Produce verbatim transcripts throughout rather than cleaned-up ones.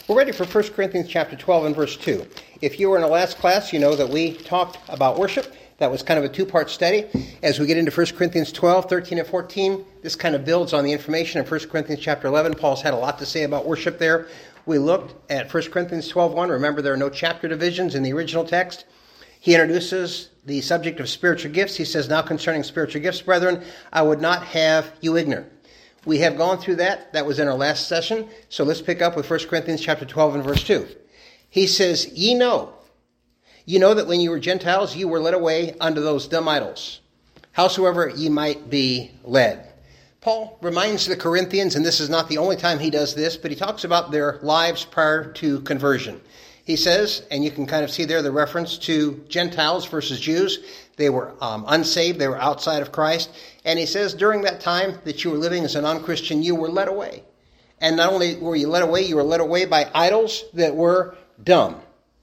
We're ready for First Corinthians chapter twelve and verse two. If you were in the last class, you know that we talked about worship. That was kind of a two-part study. As we get into First Corinthians twelve, thirteen, and fourteen, this kind of builds on the information in First Corinthians chapter eleven. Paul's had a lot to say about worship there. We looked at First Corinthians twelve one. Remember, there are no chapter divisions in the original text. He introduces the subject of spiritual gifts. He says, now concerning spiritual gifts, brethren, I would not have you ignorant. We have gone through that. That was in our last session. So let's pick up with First Corinthians chapter twelve and verse two. He says, ye know, you know that when you were Gentiles, you were led away unto those dumb idols, howsoever ye might be led. Paul reminds the Corinthians, and this is not the only time he does this, but he talks about their lives prior to conversion. He says, and you can kind of see there the reference to Gentiles versus Jews. They were um, unsaved. They were outside of Christ. And he says, during that time that you were living as a non-Christian, you were led away. And not only were you led away, you were led away by idols that were dumb.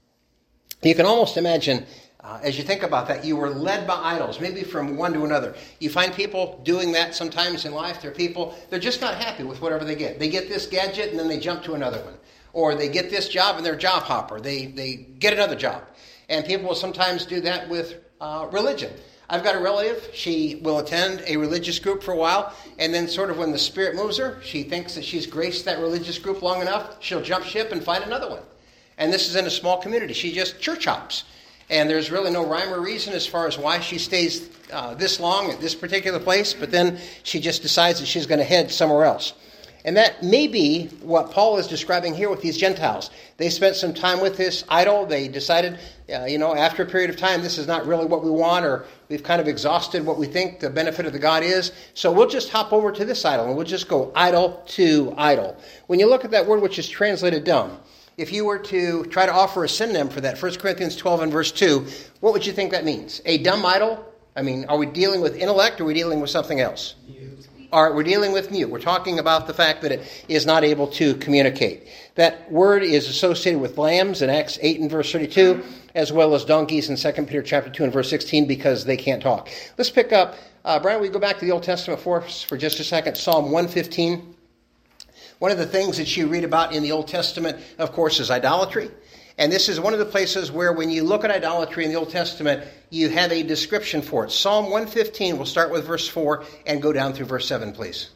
You can almost imagine, uh, as you think about that, you were led by idols, maybe from one to another. You find people doing that sometimes in life. There are people, they're just not happy with whatever they get. They get this gadget and then they jump to another one. Or they get this job and they're a job hopper. They they get another job. And people will sometimes do that with uh, religion. I've got a relative. She will attend a religious group for a while. And then sort of when the Spirit moves her, she thinks that she's graced that religious group long enough, she'll jump ship and find another one. And this is in a small community. She just church hops. And there's really no rhyme or reason as far as why she stays uh, this long at this particular place. But then she just decides that she's going to head somewhere else. And that may be what Paul is describing here with these Gentiles. They spent some time with this idol. They decided, uh, you know, after a period of time, this is not really what we want, or we've kind of exhausted what we think the benefit of the God is. So we'll just hop over to this idol, and we'll just go idol to idol. When you look at that word which is translated dumb, if you were to try to offer a synonym for that, First Corinthians twelve and verse two, what would you think that means? A dumb idol? I mean, are we dealing with intellect, or are we dealing with something else? All right, we're dealing with mute. We're talking about the fact that it is not able to communicate. That word is associated with lambs in Acts eight and verse thirty-two, as well as donkeys in Second Peter chapter two and verse sixteen, because they can't talk. Let's pick up, uh, Brian, we go back to the Old Testament for us for just a second, Psalm one fifteen. One of the things that you read about in the Old Testament, of course, is idolatry. And this is one of the places where when you look at idolatry in the Old Testament, you have a description for it. Psalm one fifteen, we'll start with verse four and go down through verse seven, please.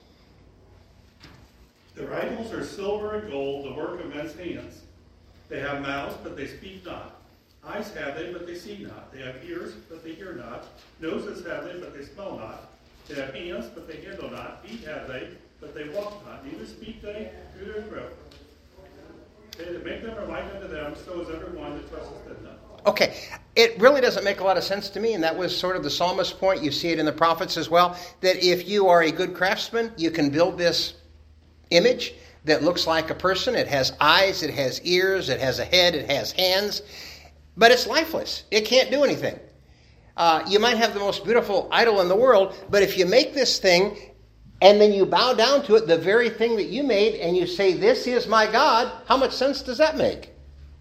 Their idols are silver and gold, the work of men's hands. They have mouths, but they speak not. Eyes have they, but they see not. They have ears, but they hear not. Noses have they, but they smell not. They have hands, but they handle not. Feet have they, but they walk not. Neither speak they through their throat. They that make them are like unto them, so is everyone that trusteth in them. Okay, it really doesn't make a lot of sense to me, and that was sort of the psalmist's point. You see it in the prophets as well, that if you are a good craftsman, you can build this image that looks like a person. It has eyes, it has ears, it has a head, it has hands, but it's lifeless. It can't do anything. Uh, you might have the most beautiful idol in the world, but if you make this thing and then you bow down to it, the very thing that you made, and you say, this is my God, how much sense does that make?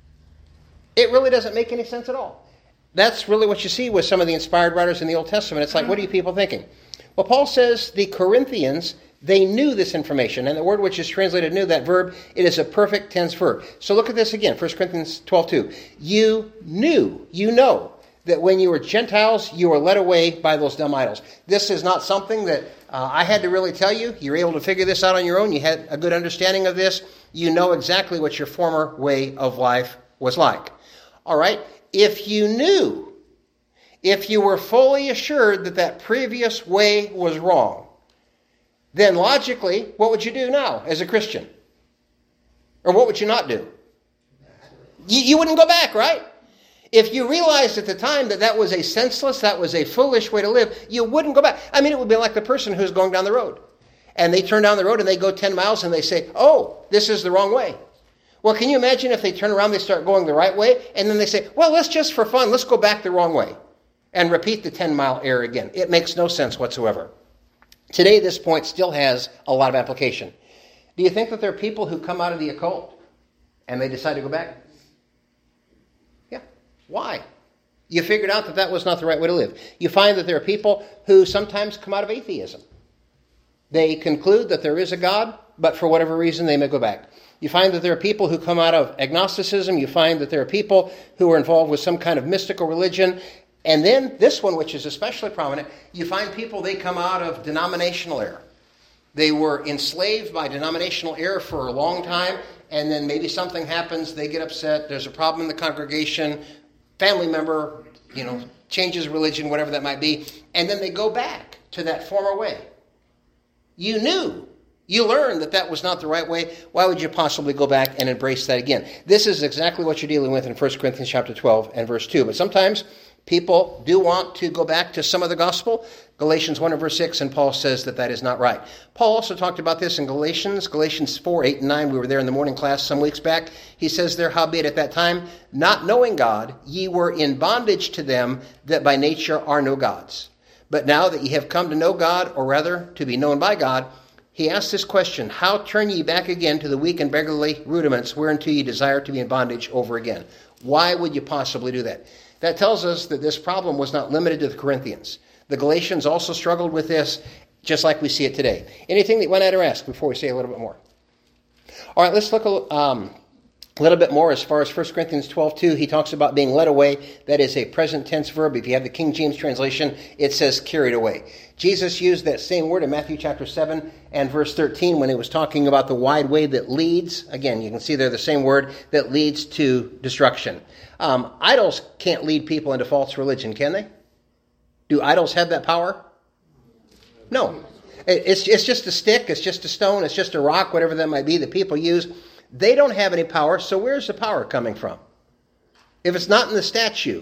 It really doesn't make any sense at all. That's really what you see with some of the inspired writers in the Old Testament. It's like, what are you people thinking? Well, Paul says the Corinthians, they knew this information. And the word which is translated knew, that verb, it is a perfect tense verb. So look at this again, First Corinthians twelve two. You knew, you know, that when you were Gentiles, you were led away by those dumb idols. This is not something that uh, I had to really tell you. You're able to figure this out on your own. You had a good understanding of this. You know exactly what your former way of life was like. All right? If you knew, if you were fully assured that that previous way was wrong, then logically, what would you do now as a Christian? Or what would you not do? You, you wouldn't go back, right? If you realized at the time that that was a senseless, that was a foolish way to live, you wouldn't go back. I mean, it would be like the person who's going down the road. And they turn down the road and they go ten miles and they say, oh, this is the wrong way. Well, can you imagine if they turn around, they start going the right way, and then they say, well, let's just for fun, let's go back the wrong way and repeat the ten-mile error again. It makes no sense whatsoever. Today, this point still has a lot of application. Do you think that there are people who come out of the occult and they decide to go back? Yeah. Why? You figured out that that was not the right way to live. You find that there are people who sometimes come out of atheism. They conclude that there is a God, but for whatever reason they may go back. You find that there are people who come out of agnosticism. You find that there are people who are involved with some kind of mystical religion. And then this one, which is especially prominent, you find people, they come out of denominational error. They were enslaved by denominational error for a long time, and then maybe something happens, they get upset, there's a problem in the congregation, family member, you know, changes religion, whatever that might be, and then they go back to that former way. You knew, you learned that that was not the right way. Why would you possibly go back and embrace that again? This is exactly what you're dealing with in First Corinthians chapter twelve and verse two. But sometimes people do want to go back to some of the gospel. Galatians one and verse six, and Paul says that that is not right. Paul also talked about this in Galatians, Galatians four, eight, and nine. We were there in the morning class some weeks back. He says there, howbeit at that time, not knowing God, ye were in bondage to them that by nature are no gods. But now that ye have come to know God, or rather to be known by God, he asks this question, how turn ye back again to the weak and beggarly rudiments whereunto ye desire to be in bondage over again? Why would you possibly do that? That tells us that this problem was not limited to the Corinthians. The Galatians also struggled with this, just like we see it today. Anything that you want to ask before we say a little bit more? All right, let's look a, um, a little bit more as far as First Corinthians twelve two. He talks about being led away. That is a present tense verb. If you have the King James translation, it says carried away. Jesus used that same word in Matthew chapter seven and verse thirteen when he was talking about the wide way that leads. Again, you can see there the same word that leads to destruction. Um, idols can't lead people into false religion, can they? Do idols have that power? No. It's, it's just a stick, it's just a stone, it's just a rock, whatever that might be that people use. They don't have any power, so where's the power coming from? If it's not in the statue,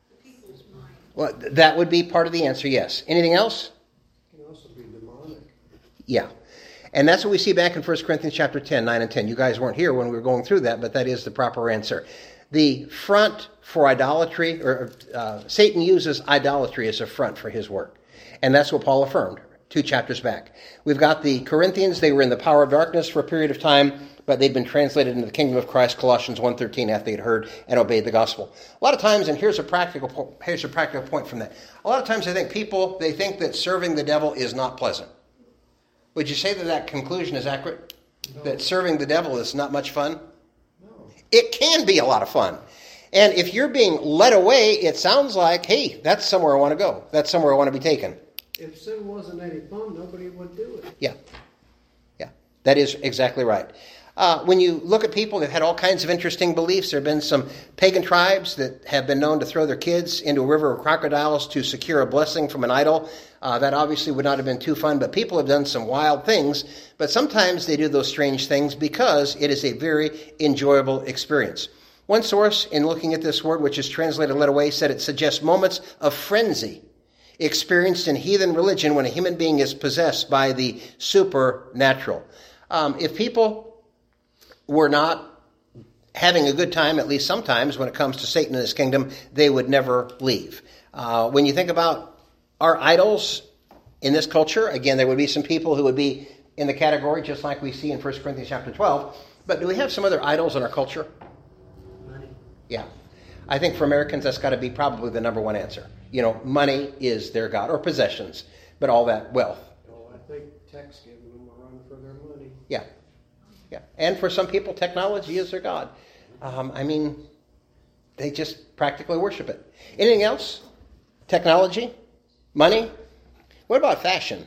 well, that would be part of the answer, yes. Anything else? It can also be demonic. Yeah. And that's what we see back in First Corinthians chapter ten, nine and ten. You guys weren't here when we were going through that, but that is the proper answer. The front for idolatry, or uh, Satan uses idolatry as a front for his work. And that's what Paul affirmed two chapters back. We've got the Corinthians. They were in the power of darkness for a period of time, but they'd been translated into the kingdom of Christ, Colossians one thirteen, after they'd heard and obeyed the gospel. A lot of times, and here's a practical here's a practical point from that. A lot of times I think people, they think that serving the devil is not pleasant. Would you say that that conclusion is accurate? No. That serving the devil is not much fun? No. It can be a lot of fun. And if you're being led away, it sounds like, hey, that's somewhere I want to go. That's somewhere I want to be taken. If sin wasn't any fun, nobody would do it. Yeah. Yeah. That is exactly right. Uh, when you look at people that had all kinds of interesting beliefs, there have been some pagan tribes that have been known to throw their kids into a river of crocodiles to secure a blessing from an idol. Uh, that obviously would not have been too fun, but people have done some wild things. But sometimes they do those strange things because it is a very enjoyable experience. One source in looking at this word, which is translated led away, said it suggests moments of frenzy experienced in heathen religion when a human being is possessed by the supernatural. Um, if people were not having a good time, at least sometimes, when it comes to Satan and his kingdom, they would never leave. Uh, when you think about our idols in this culture, again, there would be some people who would be in the category, just like we see in First Corinthians chapter twelve. But do we have some other idols in our culture? Money. Yeah. I think for Americans, that's got to be probably the number one answer. You know, money is their God, or possessions, but all that wealth. Well, I think tech's giving them a run for their money. Yeah. Yeah. And for some people, technology is their God. Um, I mean, they just practically worship it. Anything else? Technology? Money? What about fashion?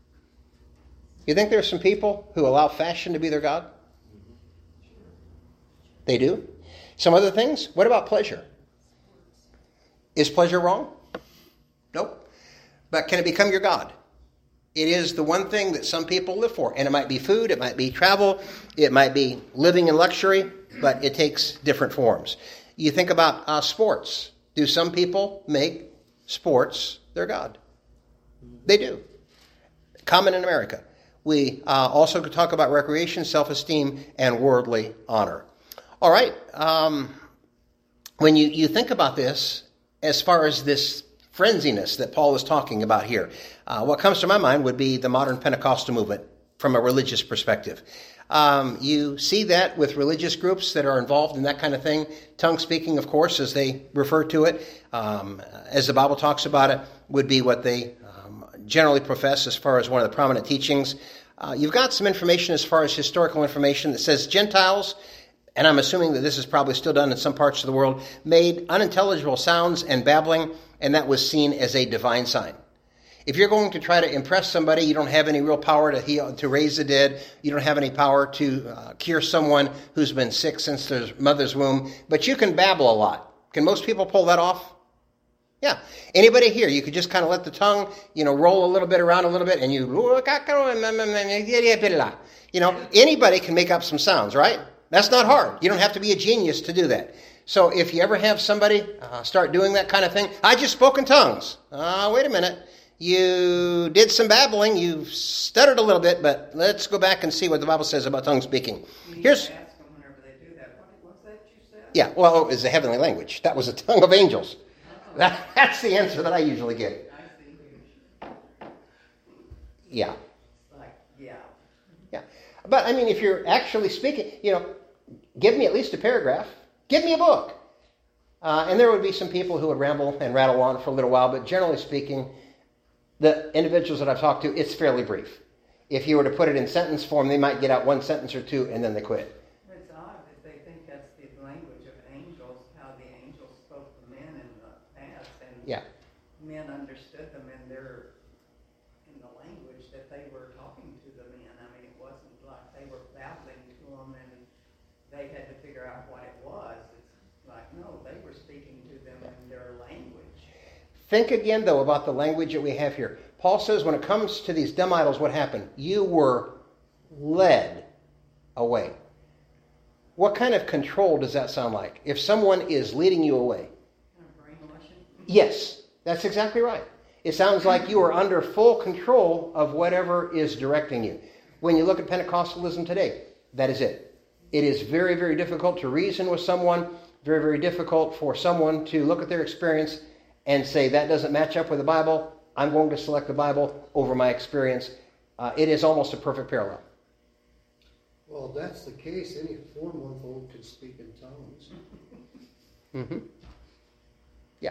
You think there are some people who allow fashion to be their God? They do. Some other things? What about pleasure? Is pleasure wrong? Nope. But can it become your God? It is the one thing that some people live for. And it might be food, it might be travel, it might be living in luxury, but it takes different forms. You think about uh, sports. Do some people make sports their God? They do. Common in America. We uh, also could talk about recreation, self-esteem, and worldly honor. All right. Um, when you, you think about this, as far as this frenziness that Paul is talking about here, uh, what comes to my mind would be the modern Pentecostal movement from a religious perspective. Um, you see that with religious groups that are involved in that kind of thing. Tongue speaking, of course, as they refer to it, um, as the Bible talks about it, would be what they um, generally profess as far as one of the prominent teachings. uh, you've got some information as far as historical information that says Gentiles, and I'm assuming that this is probably still done in some parts of the world, made unintelligible sounds and babbling, and that was seen as a divine sign. If you're going to try to impress somebody, you don't have any real power to heal, to raise the dead. You don't have any power to uh, cure someone who's been sick since their mother's womb. But you can babble a lot. Can most people pull that off? Yeah. Anybody here, you could just kind of let the tongue, you know, roll a little bit around a little bit, and you, you know, anybody can make up some sounds, right? That's not hard. You don't have to be a genius to do that. So if you ever have somebody uh, start doing that kind of thing, I just spoke in tongues. Uh, wait a minute. You did some babbling, you stuttered a little bit, but let's go back and see what the Bible says about tongue speaking. You Here's, ask them whenever they do that, what, what's that you said? yeah, well, it was a heavenly language. That was a tongue of angels. That, that's the answer that I usually get. I see. Yeah, Like, yeah. yeah. But, I mean, if you're actually speaking, you know, give me at least a paragraph. Give me a book. Uh, and there would be some people who would ramble and rattle on for a little while, but generally speaking, the individuals that I've talked to, it's fairly brief. If you were to put it in sentence form, they might get out one sentence or two, and then they quit. It's odd that they think that's the language of angels, how the angels spoke to men in the past, and Yeah. men understood them in their, in the language that they were talking to the men. I mean, it wasn't like they were babbling to them and they had to figure out what it was. It's like, no, they were speaking to them in their language. Think again, though, about the language that we have here. Paul says when it comes to these dumb idols, what happened? You were led away. What kind of control does that sound like? If someone is leading you away. Kind of brainwashing. Yes, that's exactly right. It sounds like you are under full control of whatever is directing you. When you look at Pentecostalism today, that is it. It is very, very difficult to reason with someone, very, very difficult for someone to look at their experience and say, that doesn't match up with the Bible. I'm going to select the Bible over my experience. Uh, it is almost a perfect parallel. Well, if that's the case, any four-month-old could speak in tongues. Mm-hmm. Yeah.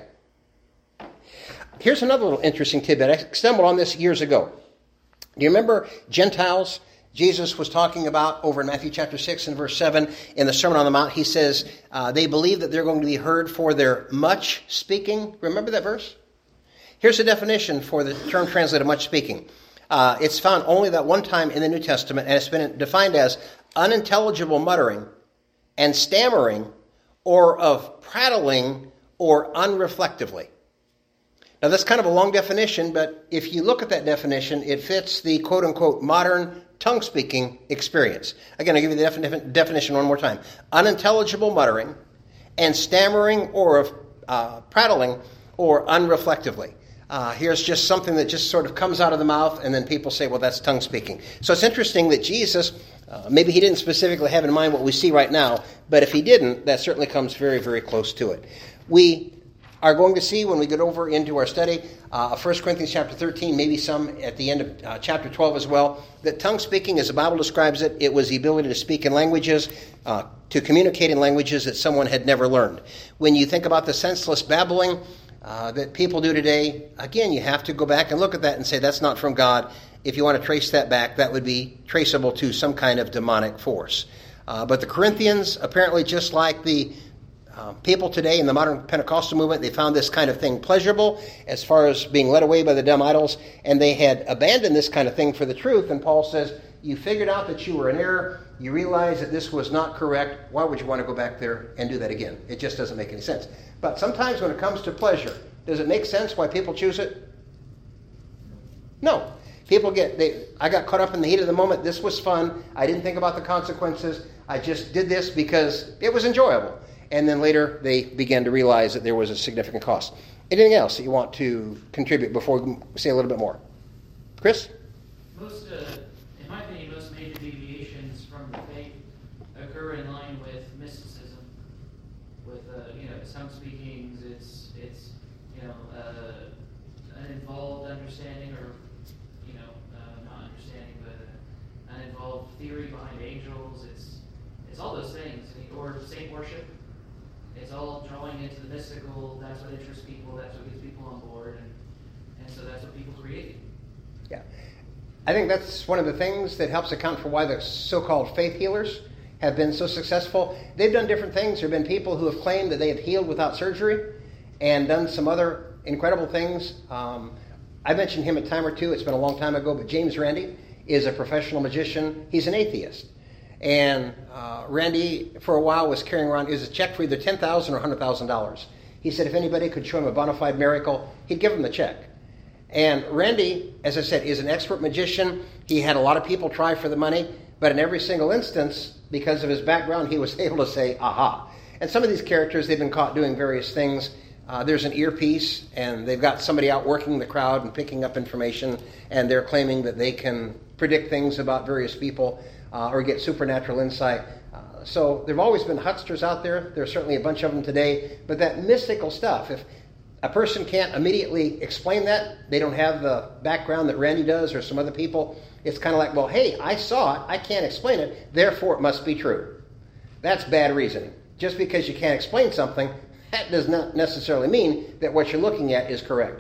Here's another little interesting tidbit. I stumbled on this years ago. Do you remember Gentiles? Jesus was talking about over in Matthew chapter six and verse seven in the Sermon on the Mount. He says uh, they believe that they're going to be heard for their much speaking. Remember that verse? Here's a definition for the term translated much speaking. Uh, it's found only that one time in the New Testament, and it's been defined as unintelligible muttering and stammering or of prattling or unreflectively. Now, that's kind of a long definition, but if you look at that definition, it fits the quote-unquote modern tongue-speaking experience. Again, I'll give you the defini- definition one more time. Unintelligible muttering and stammering or of uh, prattling or unreflectively. Uh, here's just something that just sort of comes out of the mouth, and then people say, well, that's tongue-speaking. So it's interesting that Jesus, uh, maybe he didn't specifically have in mind what we see right now, but if he didn't, that certainly comes very, very close to it. We are going to see when we get over into our study, uh, First Corinthians chapter thirteen, maybe some at the end of uh, chapter twelve as well, that tongue speaking, as the Bible describes it, it was the ability to speak in languages, uh, to communicate in languages that someone had never learned. When you think about the senseless babbling uh, that people do today, again, you have to go back and look at that and say that's not from God. If you want to trace that back, that would be traceable to some kind of demonic force. Uh, but the Corinthians, apparently just like the Uh, people today in the modern Pentecostal movement, they found this kind of thing pleasurable as far as being led away by the dumb idols, and they had abandoned this kind of thing for the truth. And Paul says, you figured out that you were in error, you realized that this was not correct, why would you want to go back there and do that again? It just doesn't make any sense. But sometimes when it comes to pleasure, does it make sense why people choose it? No. People get, they, I got caught up in the heat of the moment, this was fun, I didn't think about the consequences, I just did this because it was enjoyable. And then later they began to realize that there was a significant cost. Anything else that you want to contribute before we say a little bit more? Chris? Most, uh, in my opinion, most major deviations from the faith occur in line with mysticism. With, uh, you know, tongue speakings, it's, it's, you know, uh, an involved understanding or, you know, uh, not understanding, but uh, an involved theory behind angels. It's, it's all those things. Or saint worship. It's all drawing into the mystical. That's what interests people. That's what gets people on board. And, and so that's what people create. Yeah. I think that's one of the things that helps account for why the so-called faith healers have been so successful. They've done different things. There have been people who have claimed that they have healed without surgery and done some other incredible things. Um, I mentioned him a time or two. It's been a long time ago, but James Randi is a professional magician. He's an atheist. And uh, Randy, for a while, was carrying around, it was a check for either ten thousand dollars or one hundred thousand dollars. He said if anybody could show him a bona fide miracle, he'd give him the check. And Randy, as I said, is an expert magician. He had a lot of people try for the money, but in every single instance, because of his background, he was able to say, aha. And some of these characters, they've been caught doing various things. Uh, there's an earpiece, and they've got somebody out working the crowd and picking up information, and they're claiming that they can predict things about various people uh, or get supernatural insight. Uh, so there have always been hucksters out there. There's certainly a bunch of them today. But that mystical stuff, if a person can't immediately explain that, they don't have the background that Randy does or some other people, it's kind of like, well, hey, I saw it, I can't explain it, therefore it must be true. That's bad reasoning. Just because you can't explain something, that does not necessarily mean that what you're looking at is correct.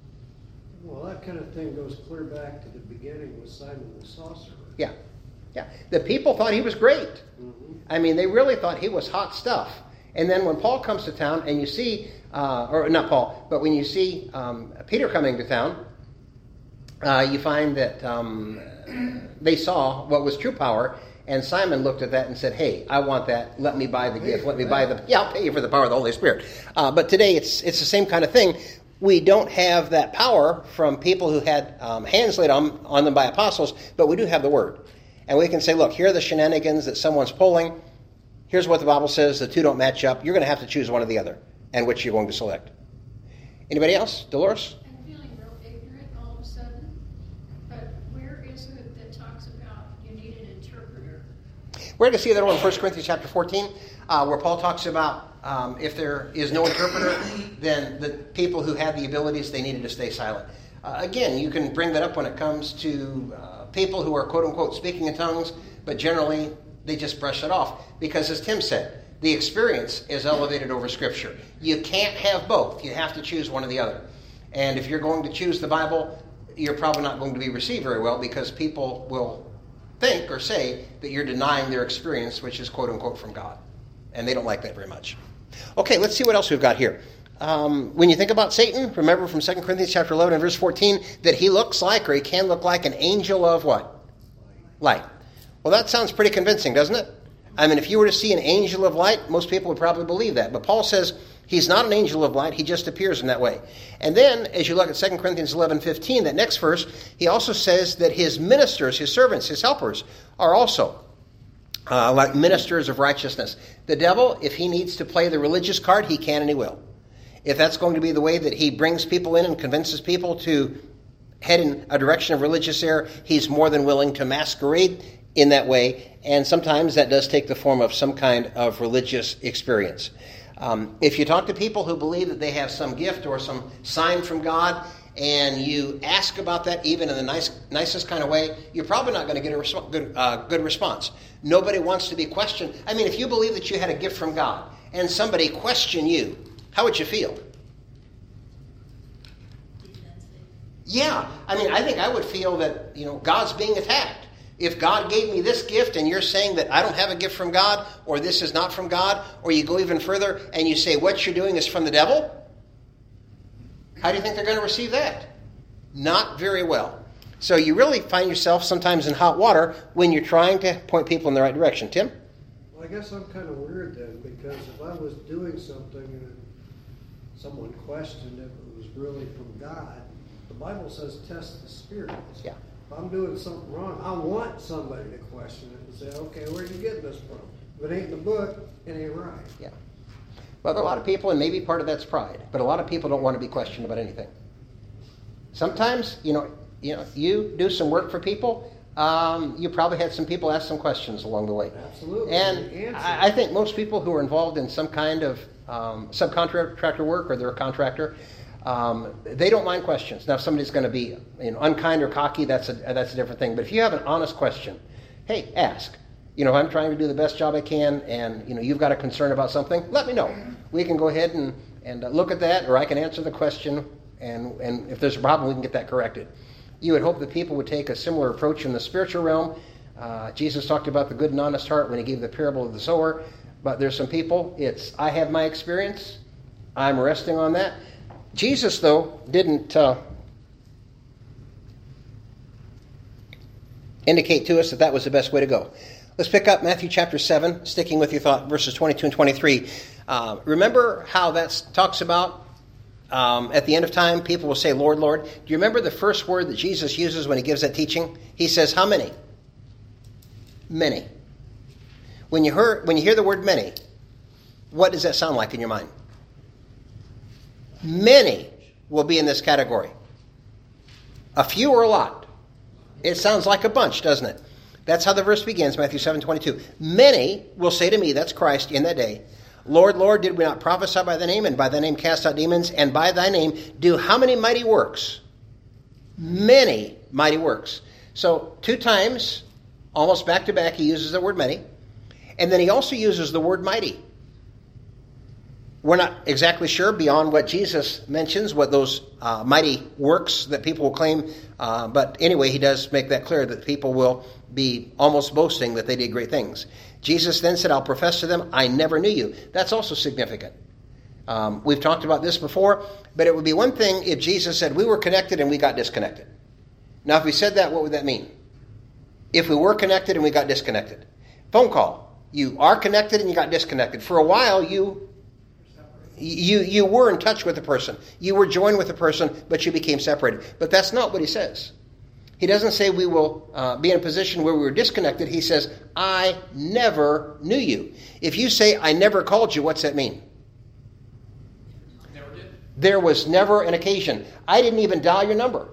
Well, that kind of thing goes clear back to the beginning with Simon the Sorcerer. Yeah, yeah. The people thought he was great. Mm-hmm. I mean, they really thought he was hot stuff. And then when Paul comes to town and you see, uh, or not Paul, but when you see um, Peter coming to town, uh, you find that um, they saw what was true power, and Simon looked at that and said, hey, I want that. Let me buy the gift. Let me buy the, yeah, I'll pay you for the power of the Holy Spirit. Uh, but today it's it's the same kind of thing. We don't have that power from people who had um, hands laid on, on them by apostles, but we do have the Word. And we can say, look, here are the shenanigans that someone's pulling. Here's what the Bible says. The two don't match up. You're going to have to choose one or the other, and which you're going to select. Anybody else? Dolores? I'm feeling real ignorant all of a sudden, but where is it that talks about you need an interpreter? We're going to see that over in First Corinthians chapter fourteen, uh, where Paul talks about um, if there is no interpreter, then the people who had the abilities, they needed to stay silent. Uh, again, you can bring that up when it comes to uh, people who are quote-unquote speaking in tongues, but generally they just brush it off. Because as Tim said, the experience is elevated over Scripture. You can't have both. You have to choose one or the other. And if you're going to choose the Bible, you're probably not going to be received very well because people will think or say that you're denying their experience, which is quote-unquote from God. And they don't like that very much. Okay, let's see what else we've got here. Um, when you think about Satan, remember from Second Corinthians chapter eleven and verse fourteen that he looks like, or he can look like, an angel of what? Light. Well, that sounds pretty convincing, doesn't it? I mean, if you were to see an angel of light, most people would probably believe that. But Paul says he's not an angel of light. He just appears in that way. And then, as you look at Second Corinthians eleven fifteen, that next verse, he also says that his ministers, his servants, his helpers, are also uh, like ministers of righteousness. The devil, if he needs to play the religious card, he can and he will. If that's going to be the way that he brings people in and convinces people to head in a direction of religious error, he's more than willing to masquerade in that way, and sometimes that does take the form of some kind of religious experience. Um, if you talk to people who believe that they have some gift or some sign from God, and you ask about that even in the nice, nicest kind of way, you're probably not going to get a resp- good, uh, good response. Nobody wants to be questioned. I mean, if you believe that you had a gift from God, and somebody questioned you, how would you feel? Yeah, I mean, I think I would feel that, you know, God's being attacked. If God gave me this gift and you're saying that I don't have a gift from God, or this is not from God, or you go even further and you say what you're doing is from the devil, how do you think they're going to receive that? Not very well. So you really find yourself sometimes in hot water when you're trying to point people in the right direction. Tim? Well, I guess I'm kind of weird then, because if I was doing something and someone questioned if it was really from God, the Bible says test the spirits. Yeah. If I'm doing something wrong, I want somebody to question it and say, okay, where are you getting this from? If it ain't in the book, it ain't right. Yeah. Well, there are a lot of people, and maybe part of that's pride, but a lot of people don't want to be questioned about anything. Sometimes, you know, you know, you do some work for people, um, you probably had some people ask some questions along the way. Absolutely. And I, I think most people who are involved in some kind of um, subcontractor work, or they're a contractor, Um, they don't mind questions. Now, if somebody's going to be, you know, unkind or cocky, that's a that's a different thing. But if you have an honest question, hey, ask. You know, I'm trying to do the best job I can, and you know, you've got a concern about something. Let me know. We can go ahead and and uh, look at that, or I can answer the question. And and if there's a problem, we can get that corrected. You would hope that people would take a similar approach in the spiritual realm. Uh, Jesus talked about the good and honest heart when he gave the parable of the sower. But there's some people, it's, I have my experience. I'm resting on that. Jesus, though, didn't uh, indicate to us that that was the best way to go. Let's pick up Matthew chapter seven, sticking with your thought, verses twenty-two and twenty-three. Uh, remember how that talks about um, at the end of time, people will say, Lord, Lord. Do you remember the first word that Jesus uses when he gives that teaching? He says, how many? Many. When you hear, when you hear the word many, what does that sound like in your mind? Many will be in this category. A few or a lot. It sounds like a bunch, doesn't it? That's how the verse begins, Matthew seven twenty-two. Many will say to me, that's Christ, in that day, Lord, Lord, did we not prophesy by thy name, and by thy name cast out demons, and by thy name do how many mighty works? Many mighty works. So two times, almost back to back, he uses the word many. And then he also uses the word mighty. We're not exactly sure beyond what Jesus mentions, what those uh, mighty works that people will claim. Uh, but anyway, he does make that clear that people will be almost boasting that they did great things. Jesus then said, I'll profess to them, I never knew you. That's also significant. Um, we've talked about this before, but it would be one thing if Jesus said we were connected and we got disconnected. Now, if we said that, what would that mean? If we were connected and we got disconnected. Phone call. You are connected and you got disconnected. For a while, you you you were in touch with the person. You were joined with the person, but you became separated. But that's not what he says. He doesn't say we will uh, be in a position where we were disconnected. He says, I never knew you. If you say, I never called you, what's that mean? Never did. There was never an occasion. I didn't even dial your number.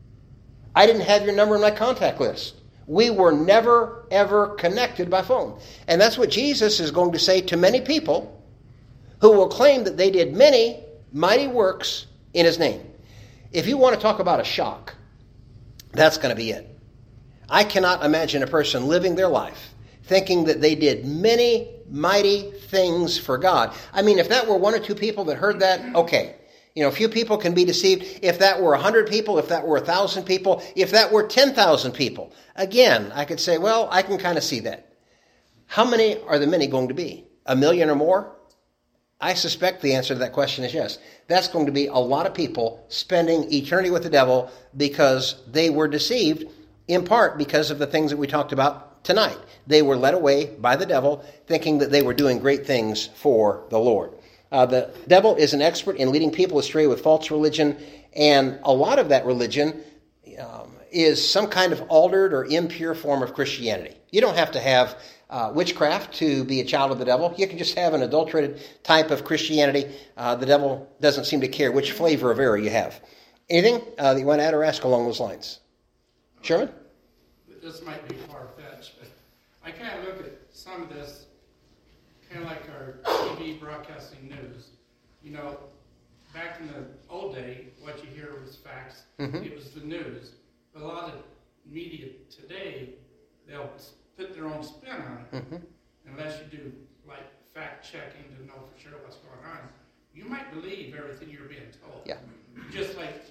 I didn't have your number in my contact list. We were never, ever connected by phone. And that's what Jesus is going to say to many people who will claim that they did many mighty works in his name. If you want to talk about a shock, that's going to be it. I cannot imagine a person living their life thinking that they did many mighty things for God. I mean, if that were one or two people that heard that, okay. You know, a few people can be deceived. If that were a hundred people, if that were a thousand people, if that were ten thousand people, again, I could say, well, I can kind of see that. How many are the many going to be? A million or more? I suspect the answer to that question is yes. That's going to be a lot of people spending eternity with the devil because they were deceived, in part because of the things that we talked about tonight. They were led away by the devil, thinking that they were doing great things for the Lord. Uh, the devil is an expert in leading people astray with false religion, and a lot of that religion um, is some kind of altered or impure form of Christianity. You don't have to have uh, witchcraft to be a child of the devil. You can just have an adulterated type of Christianity. Uh, the devil doesn't seem to care which flavor of error you have. Anything uh, that you want to add or ask along those lines? Sherman? This might be far-fetched, but I kind of look at some of this kind of like our T V broadcasting news. You know, back in the old day, what you hear was facts. Mm-hmm. It was the news. But a lot of media today, they'll put their own spin on it. Mm-hmm. Unless you do, like, fact-checking to know for sure what's going on. You might believe everything you're being told. Yeah. Just like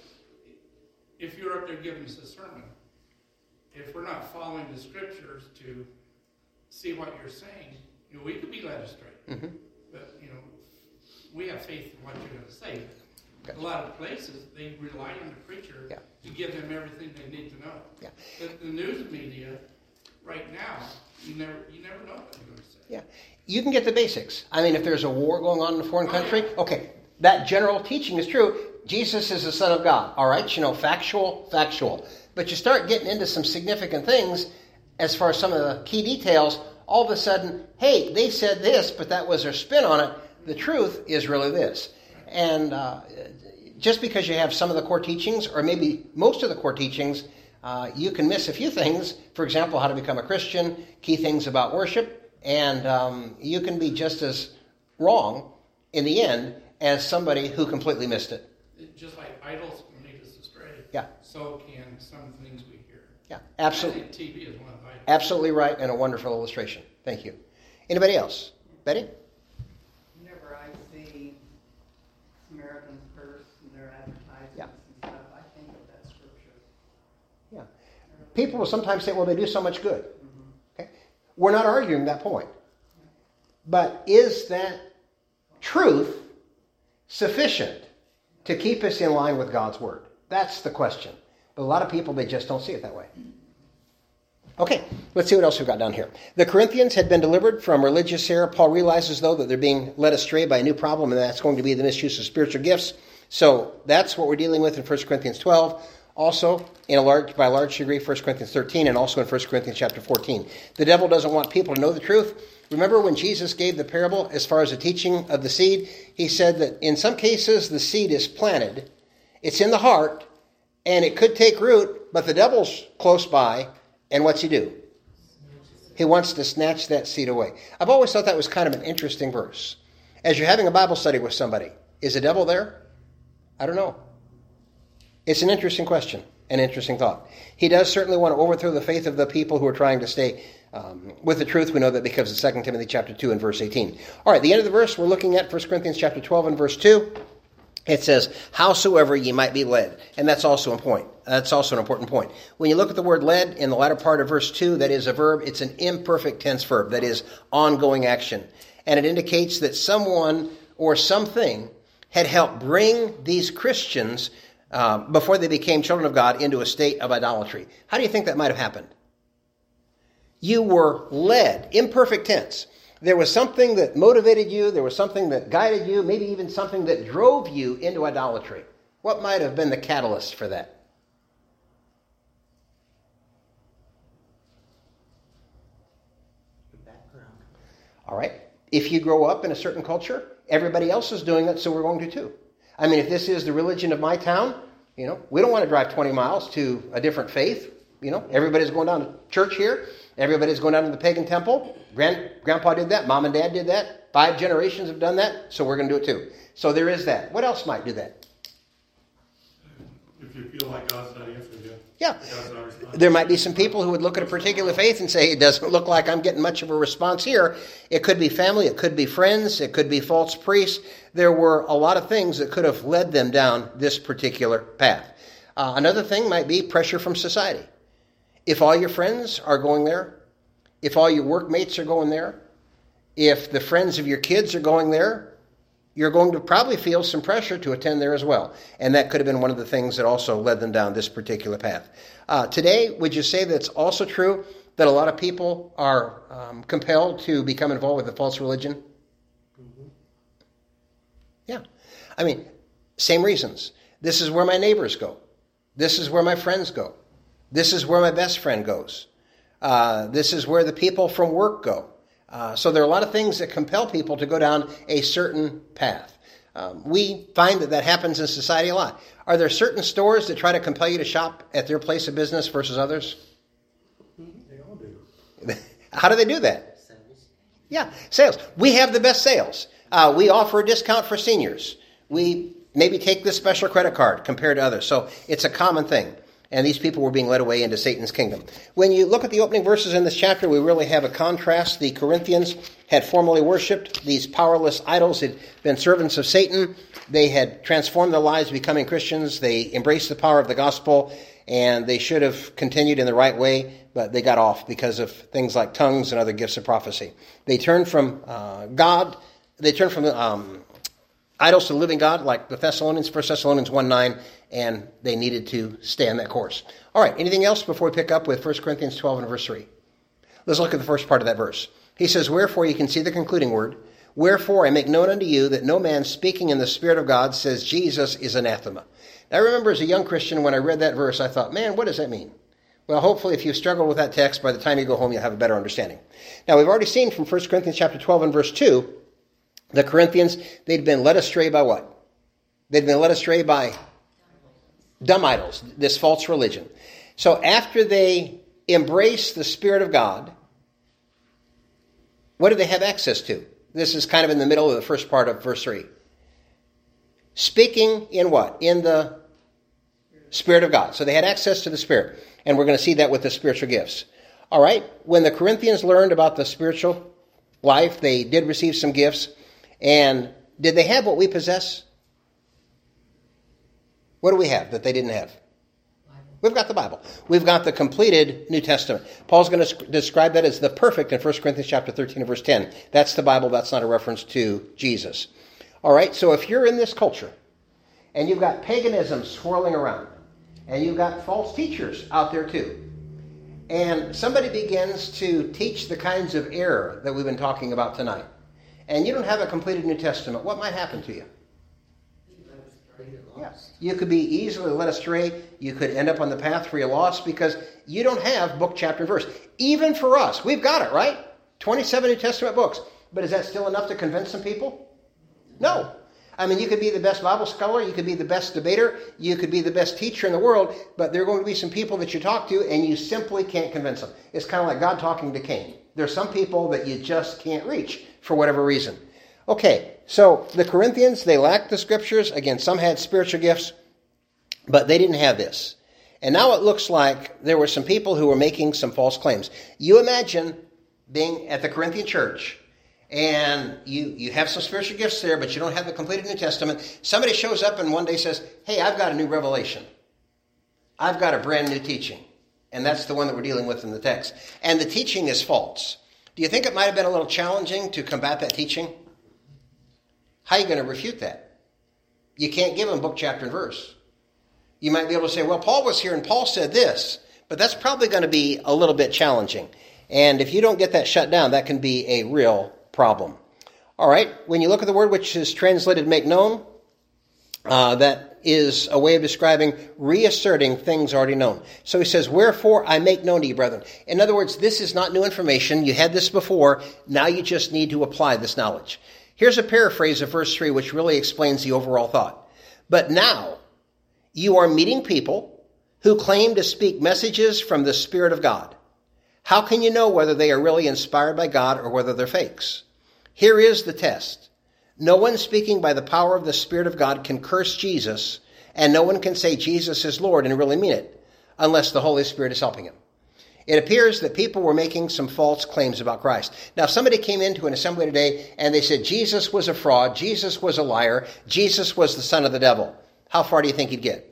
if you're up there giving us a sermon, if we're not following the scriptures to see what you're saying, you know, we could be led astray. Mm-hmm. But, you know, we have faith in what you're going to say. Gotcha. A lot of places, they rely on the preacher yeah. to give them everything they need to know. Yeah. The, the news media, right now, you never you never know what they're going to say. Yeah. You can get the basics. I mean, if there's a war going on in a foreign oh, country, yeah. okay, that general teaching is true. Jesus is the Son of God. All right, you know, factual, factual. But you start getting into some significant things as far as some of the key details. All of a sudden, hey, they said this, but that was their spin on it. The truth is really this. And uh, just because you have some of the core teachings, or maybe most of the core teachings, uh, you can miss a few things. For example, how to become a Christian, key things about worship, and um, you can be just as wrong in the end as somebody who completely missed it. Just like idols can lead us astray, yeah. so can some things we hear. Yeah, absolutely. I think T V is one of idols. Absolutely right, and a wonderful illustration. Thank you. Anybody else? Betty? Whenever I see Samaritan's Purse and their advertisements yeah. and stuff, I think of that scripture. People will sometimes say, well, they do so much good. Okay? We're not arguing that point. But is that truth sufficient to keep us in line with God's Word? That's the question. But a lot of people, they just don't see it that way. Okay, let's see what else we've got down here. The Corinthians had been delivered from religious error. Paul realizes, though, that they're being led astray by a new problem, and that's going to be the misuse of spiritual gifts. So that's what we're dealing with in First Corinthians twelve. Also, in a large, by a large degree, First Corinthians thirteen, and also in First Corinthians chapter fourteen. The devil doesn't want people to know the truth. Remember when Jesus gave the parable as far as the teaching of the seed? He said that in some cases the seed is planted, it's in the heart, and it could take root, but the devil's close by, and what's he do? He wants to snatch that seed away. I've always thought that was kind of an interesting verse. As you're having a Bible study with somebody, is the devil there? I don't know. It's an interesting question, an interesting thought. He does certainly want to overthrow the faith of the people who are trying to stay um, with the truth. We know that because of Second Timothy chapter two and verse eighteen. All right, the end of the verse, we're looking at First Corinthians chapter twelve and verse two. It says, howsoever ye might be led. And that's also a point. That's also an important point. When you look at the word led in the latter part of verse two, that is a verb. It's an imperfect tense verb. That is ongoing action. And it indicates that someone or something had helped bring these Christians, uh, before they became children of God, into a state of idolatry. How do you think that might have happened? You were led, imperfect tense. There was something that motivated you. There was something that guided you, maybe even something that drove you into idolatry. What might have been the catalyst for that? The background. All right. If you grow up in a certain culture, everybody else is doing it, so we're going to too. I mean, if this is the religion of my town, you know, we don't want to drive twenty miles to a different faith. You know, everybody's going down to church here. Everybody's going down to the pagan temple. Grand, Grandpa did that. Mom and Dad did that. Five generations have done that, so we're going to do it too. So there is that. What else might do that? If you feel like God's not answering you. Yeah. God's not responding. There might be some people who would look at a particular faith and say, it doesn't look like I'm getting much of a response here. It could be family. It could be friends. It could be false priests. There were a lot of things that could have led them down this particular path. Uh, another thing might be pressure from society. If all your friends are going there, if all your workmates are going there, if the friends of your kids are going there, you're going to probably feel some pressure to attend there as well. And that could have been one of the things that also led them down this particular path. Uh, today, would you say that it's also true that a lot of people are um, compelled to become involved with a false religion? Mm-hmm. Yeah. I mean, same reasons. This is where my neighbors go. This is where my friends go. This is where my best friend goes. Uh, this is where the people from work go. Uh, so there are a lot of things that compel people to go down a certain path. Um, we find that that happens in society a lot. Are there certain stores that try to compel you to shop at their place of business versus others? They all do. How do they do that? Sales. Yeah, sales. We have the best sales. Uh, we offer a discount for seniors. We maybe take this special credit card compared to others. So it's a common thing. And these people were being led away into Satan's kingdom. When you look at the opening verses in this chapter, we really have a contrast. The Corinthians had formerly worshipped these powerless idols, had been servants of Satan. They had transformed their lives, becoming Christians. They embraced the power of the gospel, and they should have continued in the right way, but they got off because of things like tongues and other gifts of prophecy. They turned from uh, God. They turned from um, idols to the living God, like the Thessalonians, First Thessalonians one nine, and they needed to stay on that course. All right, anything else before we pick up with First Corinthians twelve and verse three? Let's look at the first part of that verse. He says, wherefore, you can see the concluding word, wherefore I make known unto you that no man speaking in the Spirit of God says Jesus is anathema. Now, I remember as a young Christian when I read that verse, I thought, man, what does that mean? Well, hopefully if you struggle with that text, by the time you go home, you'll have a better understanding. Now, we've already seen from First Corinthians chapter twelve and verse two, the Corinthians, they'd been led astray by what? They'd been led astray by dumb idols, this false religion. So after they embrace the Spirit of God, what do they have access to? This is kind of in the middle of the first part of verse three. Speaking in what? In the Spirit of God. So they had access to the Spirit. And we're going to see that with the spiritual gifts. All right. When the Corinthians learned about the spiritual life, they did receive some gifts. And did they have what we possess? What do we have that they didn't have? Bible. We've got the Bible. We've got the completed New Testament. Paul's going to describe that as the perfect in First Corinthians chapter thirteen and verse ten. That's the Bible. That's not a reference to Jesus. All right, so if you're in this culture and you've got paganism swirling around and you've got false teachers out there too, and somebody begins to teach the kinds of error that we've been talking about tonight, and you don't have a completed New Testament, what might happen to you? Yes. You could be easily led astray. You could end up on the path where you're lost because you don't have book, chapter, and verse. Even for us, we've got it, right? twenty-seven New Testament books. But is that still enough to convince some people? No. I mean, you could be the best Bible scholar. You could be the best debater. You could be the best teacher in the world. But there are going to be some people that you talk to and you simply can't convince them. It's kind of like God talking to Cain. There are some people that you just can't reach for whatever reason. Okay, so the Corinthians, they lacked the scriptures. Again, some had spiritual gifts, but they didn't have this. And now it looks like there were some people who were making some false claims. You imagine being at the Corinthian church, and you, you have some spiritual gifts there, but you don't have the completed New Testament. Somebody shows up and one day says, hey, I've got a new revelation. I've got a brand new teaching. And that's the one that we're dealing with in the text. And the teaching is false. Do you think it might have been a little challenging to combat that teaching? How are you going to refute that? You can't give them book, chapter, and verse. You might be able to say, well, Paul was here and Paul said this, but that's probably going to be a little bit challenging. And if you don't get that shut down, that can be a real problem. All right, when you look at the word which is translated make known, uh, that is a way of describing reasserting things already known. So he says, wherefore I make known to you, brethren. In other words, this is not new information. You had this before. Now you just need to apply this knowledge. Here's a paraphrase of verse three, which really explains the overall thought. But now you are meeting people who claim to speak messages from the Spirit of God. How can you know whether they are really inspired by God or whether they're fakes? Here is the test. No one speaking by the power of the Spirit of God can curse Jesus, and no one can say Jesus is Lord and really mean it, unless the Holy Spirit is helping him. It appears that people were making some false claims about Christ. Now, if somebody came into an assembly today and they said Jesus was a fraud, Jesus was a liar, Jesus was the son of the devil, how far do you think he'd get?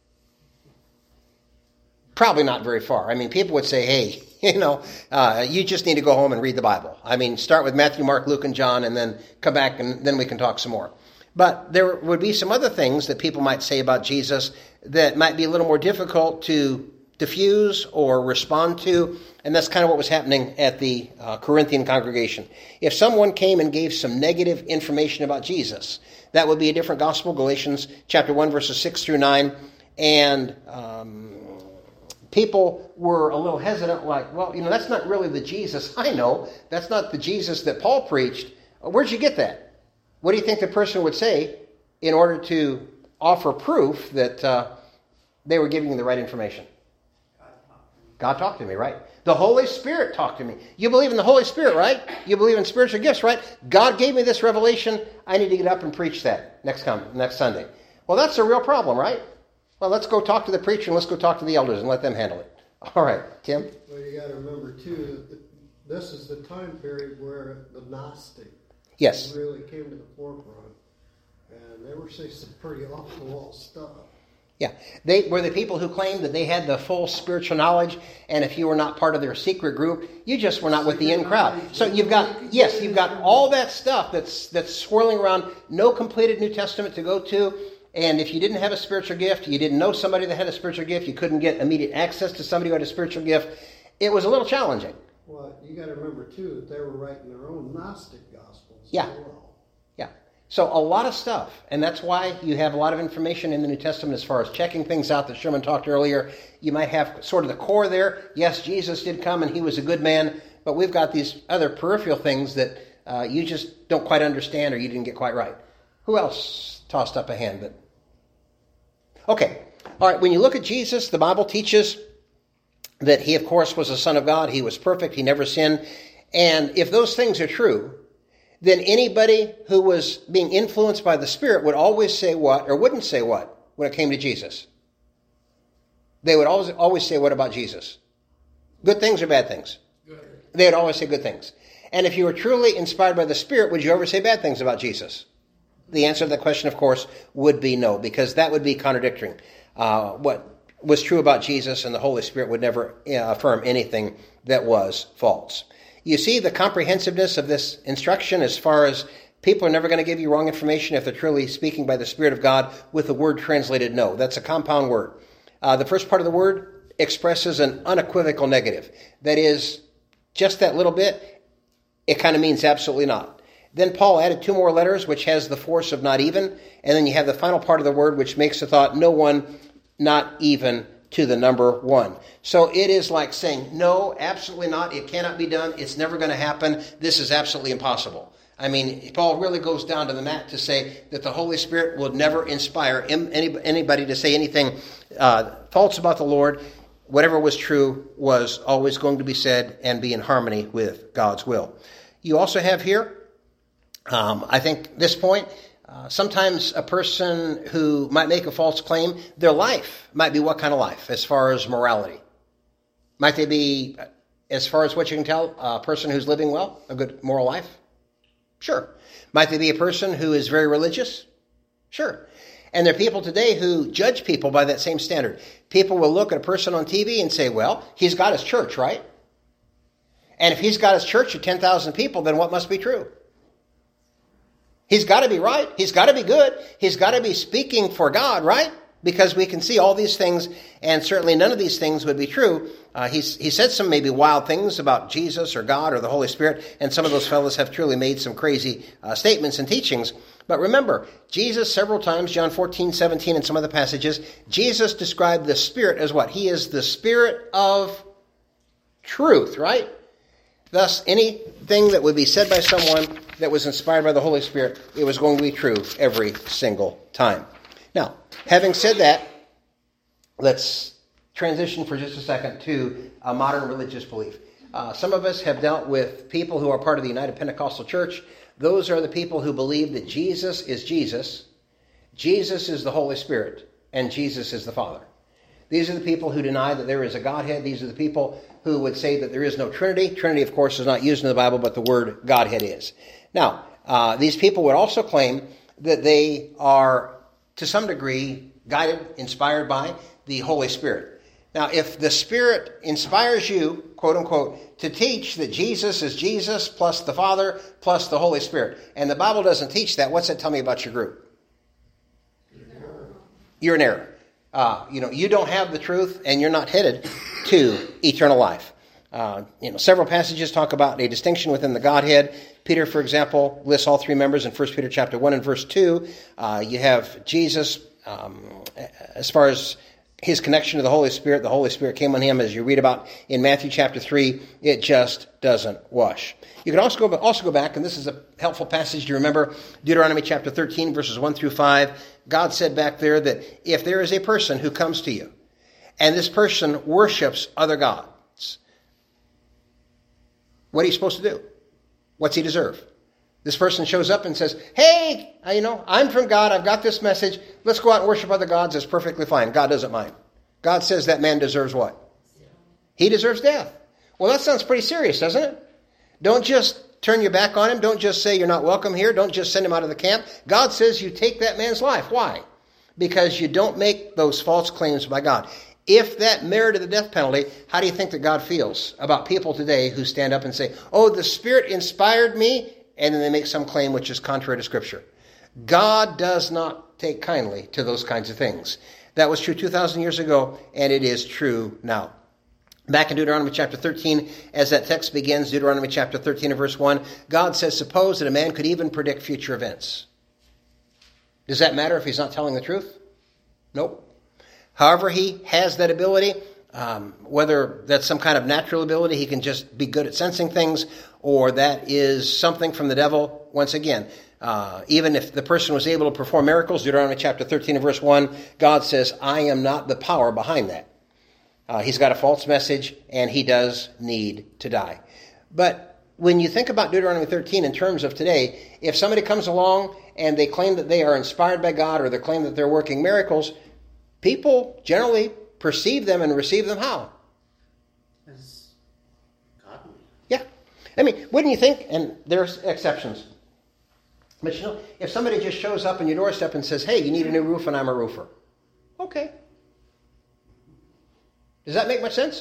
Probably not very far. I mean, people would say, hey, you know, uh, you just need to go home and read the Bible. I mean, start with Matthew, Mark, Luke, and John, and then come back and then we can talk some more. But there would be some other things that people might say about Jesus that might be a little more difficult to diffuse or respond to, and that's kind of what was happening at the uh, Corinthian congregation. If someone came and gave some negative information about Jesus, that would be a different gospel, Galatians chapter one, verses six through nine, and um, people were a little hesitant, like, well, you know, that's not really the Jesus I know. That's not the Jesus that Paul preached. Where'd you get that? What do you think the person would say in order to offer proof that uh, they were giving you the right information? God talked to me, right? The Holy Spirit talked to me. You believe in the Holy Spirit, right? You believe in spiritual gifts, right? God gave me this revelation. I need to get up and preach that next come next Sunday. Well, that's a real problem, right? Well, let's go talk to the preacher and let's go talk to the elders and let them handle it. All right, Tim? Well, you got to remember, too, that this is the time period where the Gnostic Yes. really came to the forefront. And they were saying some pretty off-the-wall stuff. Yeah, they were the people who claimed that they had the full spiritual knowledge, and if you were not part of their secret group, you just were not with the in crowd. So you've got, yes, you've got all that stuff that's that's swirling around, no completed New Testament to go to, and if you didn't have a spiritual gift, you didn't know somebody that had a spiritual gift, you couldn't get immediate access to somebody who had a spiritual gift, it was a little challenging. Well, you got to remember, too, that they were writing their own Gnostic Gospels Yeah. as well. Yeah. So a lot of stuff, and that's why you have a lot of information in the New Testament as far as checking things out that Sherman talked earlier. You might have sort of the core there. Yes, Jesus did come and he was a good man, but we've got these other peripheral things that uh, you just don't quite understand or you didn't get quite right. Who else tossed up a hand? But okay. All right, when you look at Jesus, the Bible teaches that he, of course, was the Son of God. He was perfect. He never sinned. And if those things are true, then anybody who was being influenced by the Spirit would always say what, or wouldn't say what, when it came to Jesus. They would always always say what about Jesus? Good things or bad things? Good. They would always say good things. And if you were truly inspired by the Spirit, would you ever say bad things about Jesus? The answer to that question, of course, would be no, because that would be contradicting uh, what was true about Jesus, and the Holy Spirit would never uh, affirm anything that was false. You see the comprehensiveness of this instruction as far as people are never going to give you wrong information if they're truly speaking by the Spirit of God with the word translated no. That's a compound word. Uh, the first part of the word expresses an unequivocal negative. That is, just that little bit, it kind of means absolutely not. Then Paul added two more letters, which has the force of not even. And then you have the final part of the word, which makes the thought no one, not even to the number one. So it is like saying, no, absolutely not. It cannot be done. It's never going to happen. This is absolutely impossible. I mean, Paul really goes down to the mat to say that the Holy Spirit will never inspire anybody to say anything uh, false about the Lord. Whatever was true was always going to be said and be in harmony with God's will. You also have here, um, I think this point, uh, sometimes a person who might make a false claim, their life might be what kind of life as far as morality? Might they be, as far as what you can tell, a person who's living well, a good moral life? Sure. Might they be a person who is very religious? Sure. And there are people today who judge people by that same standard. People will look at a person on T V and say, well, he's got his church, right? And if he's got his church of ten thousand people, then what must be true? He's got to be right. He's got to be good. He's got to be speaking for God, right? Because we can see all these things, and certainly none of these things would be true. Uh, he's, he said some maybe wild things about Jesus or God or the Holy Spirit, and some of those fellows have truly made some crazy uh, statements and teachings. But remember, Jesus several times, John fourteen, seventeen, and some other passages, Jesus described the Spirit as what? He is the Spirit of truth, right? Thus, anything that would be said by someone that was inspired by the Holy Spirit, it was going to be true every single time. Now, having said that, let's transition for just a second to a modern religious belief. Uh, some of us have dealt with people who are part of the United Pentecostal Church. Those are the people who believe that Jesus is Jesus, Jesus is the Holy Spirit, and Jesus is the Father. These are the people who deny that there is a Godhead. These are the people who would say that there is no Trinity. Trinity, of course, is not used in the Bible, but the word Godhead is. Now, uh, these people would also claim that they are, to some degree, guided, inspired by the Holy Spirit. Now, if the Spirit inspires you, quote unquote, to teach that Jesus is Jesus plus the Father plus the Holy Spirit, and the Bible doesn't teach that, what's that tell me about your group? You're in error. Uh, you know, you don't have the truth, and you're not headed to eternal life. Uh, you know, several passages talk about a distinction within the Godhead. Peter, for example, lists all three members in First Peter chapter one and verse two. Uh, you have Jesus, um, as far as his connection to the Holy Spirit. The Holy Spirit came on him, as you read about in Matthew chapter three. It just doesn't wash. You can also go, also go back, and this is a helpful passage to remember, Deuteronomy chapter thirteen, verses one through five. God said back there that if there is a person who comes to you, and this person worships other gods, what are you supposed to do? What's he deserve? This person shows up and says, hey, you know, I'm from God. I've got this message. Let's go out and worship other gods. It's perfectly fine. God doesn't mind. God says that man deserves what? He deserves death. Well, that sounds pretty serious, doesn't it? Don't just turn your back on him. Don't just say you're not welcome here. Don't just send him out of the camp. God says you take that man's life. Why? Because you don't make those false claims by God. If that merited the death penalty, how do you think that God feels about people today who stand up and say, oh, the Spirit inspired me, and then they make some claim which is contrary to Scripture? God does not take kindly to those kinds of things. That was true two thousand years ago, and it is true now. Back in Deuteronomy chapter thirteen, as that text begins, Deuteronomy chapter thirteen and verse one, God says, suppose that a man could even predict future events. Does that matter if he's not telling the truth? Nope. However he has that ability, um, whether that's some kind of natural ability, he can just be good at sensing things, or that is something from the devil, once again, uh, even if the person was able to perform miracles, Deuteronomy chapter thirteen and verse one, God says, I am not the power behind that. Uh, he's got a false message, and he does need to die. But when you think about Deuteronomy thirteen in terms of today, if somebody comes along and they claim that they are inspired by God, or they claim that they're working miracles, people generally perceive them and receive them how? As godly. Yeah. I mean, wouldn't you think, and there's exceptions, but you know, if somebody just shows up on your doorstep and says, hey, you need a new roof and I'm a roofer. Okay. Does that make much sense?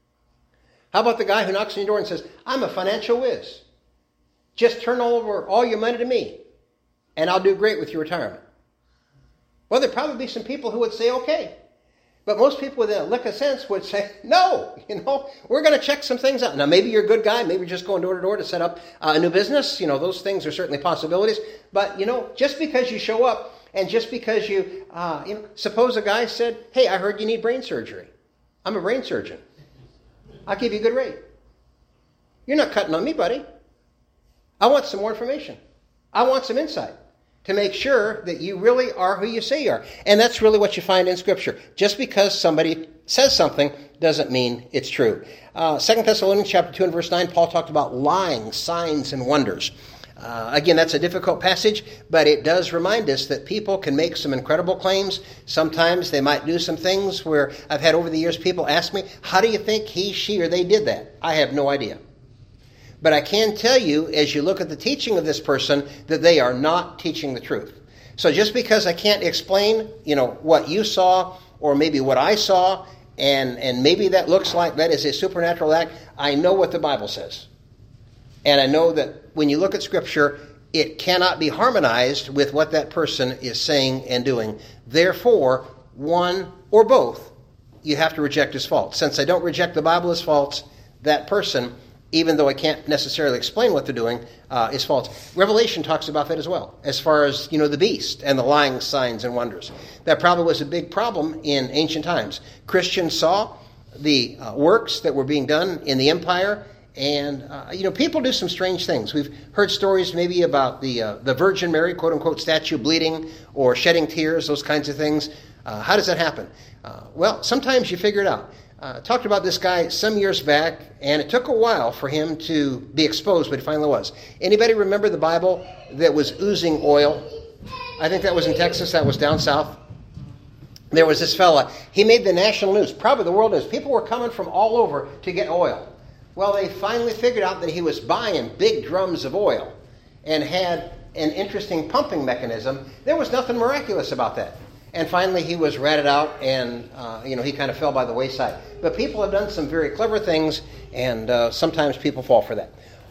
How about the guy who knocks on your door and says, I'm a financial whiz. Just turn over all your money to me, and I'll do great with your retirement. Well, there'd probably be some people who would say, okay. But most people with a lick of sense would say, no, you know, we're going to check some things out. Now, maybe you're a good guy. Maybe you're just going door to door to set up uh, a new business. You know, those things are certainly possibilities. But, you know, just because you show up and just because you, uh, you know, suppose a guy said, hey, I heard you need brain surgery. I'm a brain surgeon. I'll give you a good rate. You're not cutting on me, buddy. I want some more information. I want some insight to make sure that you really are who you say you are. And that's really what you find in Scripture. Just because somebody says something doesn't mean it's true. Uh, Second Thessalonians chapter two and verse nine, Paul talked about lying, signs, and wonders. Uh, again, that's a difficult passage, but it does remind us that people can make some incredible claims. Sometimes they might do some things where I've had over the years people ask me, how do you think he, she, or they did that? I have no idea. But I can tell you, as you look at the teaching of this person, that they are not teaching the truth. So just because I can't explain, you know, what you saw or maybe what I saw, and, and maybe that looks like that is a supernatural act, I know what the Bible says. And I know that when you look at Scripture, it cannot be harmonized with what that person is saying and doing. Therefore, one or both, you have to reject as false. Since I don't reject the Bible as false, that person, even though I can't necessarily explain what they're doing, uh, is false. Revelation talks about that as well, as far as, you know, the beast and the lying signs and wonders. That probably was a big problem in ancient times. Christians saw the uh, works that were being done in the empire, and, uh, you know, people do some strange things. We've heard stories maybe about the uh, the Virgin Mary, quote-unquote, statue bleeding or shedding tears, those kinds of things. Uh, how does that happen? Uh, well, sometimes you figure it out. Uh, talked about this guy some years back, and it took a while for him to be exposed, but he finally was. Anybody remember the Bible that was oozing oil? I think that was in Texas. That was down south. There was this fella. He made the national news, probably the world news. People were coming from all over to get oil. Well, they finally figured out that he was buying big drums of oil and had an interesting pumping mechanism. There was nothing miraculous about that. And finally, he was ratted out, and uh, you know he kind of fell by the wayside. But people have done some very clever things, and uh, sometimes people fall for that.